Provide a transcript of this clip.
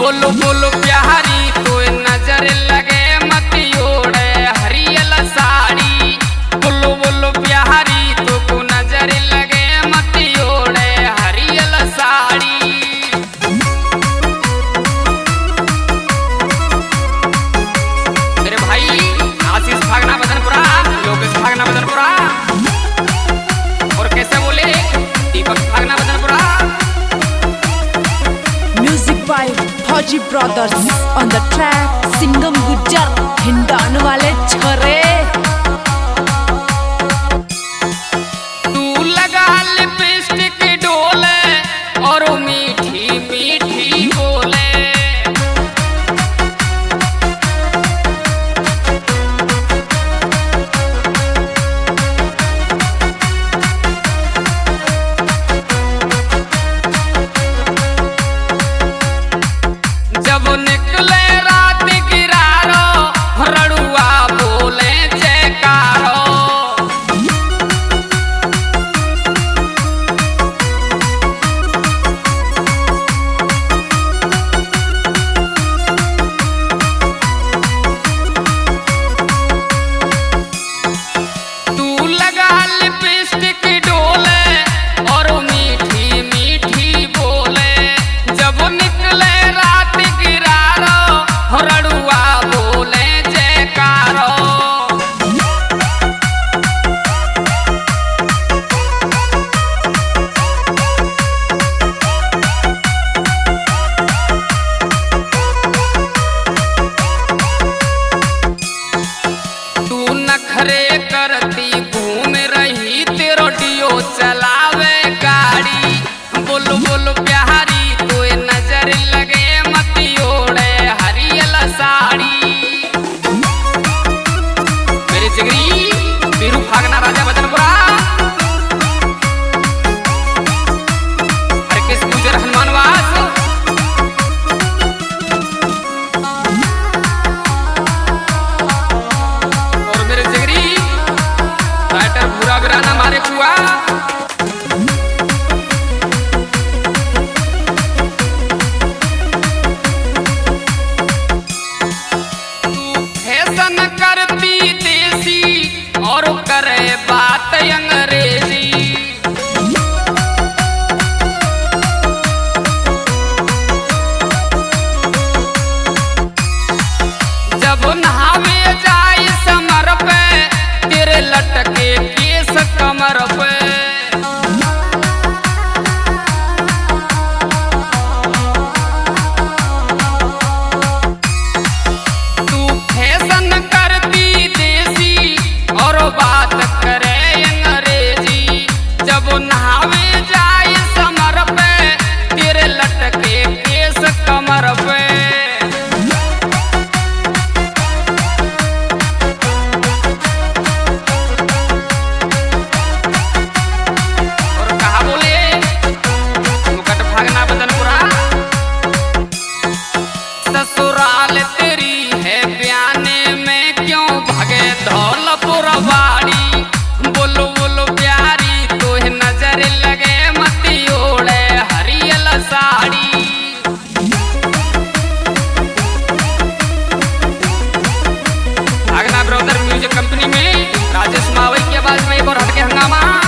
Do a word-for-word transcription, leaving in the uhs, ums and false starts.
बोलो बोलो प्यारी तो नजर लगे मत ओढ़े हरियल साड़ी। बोलो बोलो प्यारी तो को नजर लगे मत ओढ़े हरियल साड़ी। मेरे भाई आशीष भागना बदनपुरा, योगेश भागना बदनपुरा, और कैसे बोले दीपक भागना Badanpura. Music by Fauji brothers on the track. Singham Gujjar Hindaun वाले छोरे। तू लगा लिपस्टिक डोले और मीठी मीठी बोले। जब निकले रात गिरारो रड़ुआ बोले जयकारो। तू लगा लिपस्टिक डोले और मीठी मीठी बोले। जब निकले रात गिरारो रड़ुआ बोले जयकारो। तू नखरे करती घूम रही तेरो डियो चलावे गाड़ी। बोलो बोलो प्यारी तो नजर लगे मत ओढ़े हरियल साड़ी। मेरे जिगरी बीरू भागना राजा बदनपुरा, हर किस गुजर हनुमान वास। और मेरे जिगरी राइटर भूरा बिराना मारे कुआ। फैशन करती देसी और करे बात अंग्रेजी। जब नहावे जाए समर पे तेरे लटके केस कमर पे। तू फैशन करती देसी और बात करे अंग्रेजी। जब नहावे जाए समर पे तेरे लटके केस कमर पे। और कहा बोले मुकट भागना बदनपुरा। ससुराल तेरी है बयाने में क्यों भागे धौलपुर वाड़ी। बोलो बोलो प्यारी तो नजर लगे मत ओढ़े हरियल साड़ी। भागना ब्रदर म्यूजिक कंपनी में राजेश मावई की आवाज में एक और हटके हंगामा।